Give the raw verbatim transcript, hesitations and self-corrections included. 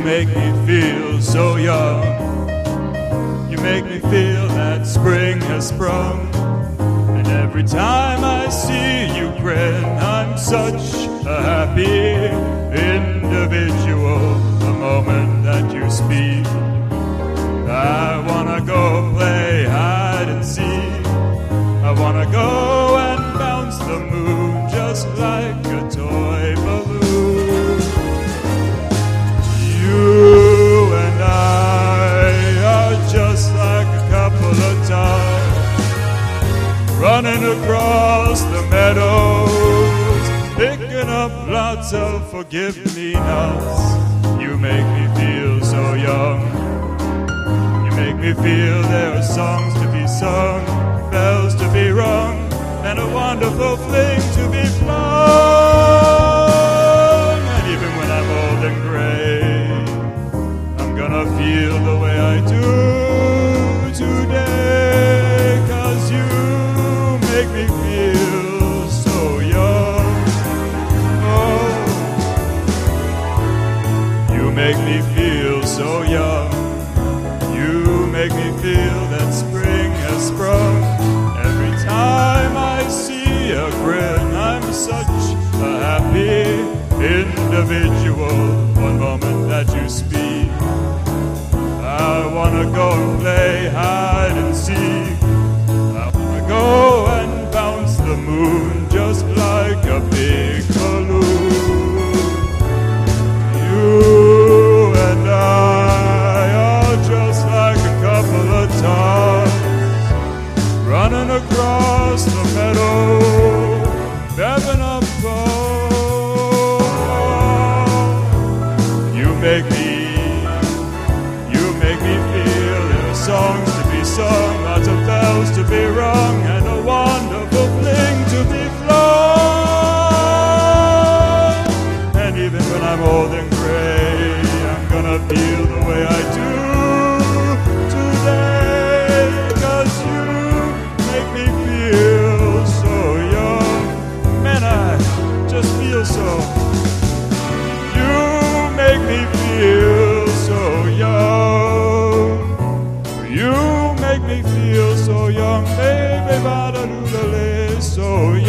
make me feel so young. You make me feel that spring has sprung. And every time I see you grin, I'm such a happy individual. The moment that you speak, I wanna go play hide and seek. I wanna go and bounce the moon just like a toy balloon. You and I are just like a couple of toys running across the meadows, picking up lots of forgive-me-nots. You make me feel so young. You make me feel there are songs to be sung, bells to be rung, and a wonderful fling to be flung. And even when I'm old and gray, I'm gonna feel the way I do today, 'cause you make me feel so young. Oh, you make me feel so young. You make me feel that spring has sprung. Every time I see a grin, I'm such a happy individual. One moment that you speak, I wanna go and play hide and seek. I wanna go and bounce the moon just like a big balloon. You and I are just like a couple of toys running across the meadow, revving up. You make me, you make me feel there are songs to be sung, lots of bells to be rung, and a wonderful fling to be flown. And even when I'm old and gray, I'm gonna feel the way I do today, 'cause you make me feel so young. Man, I just feel so. You make me feel so young. You make me feel so young, baby, ba-da-doo-da-lay, so young.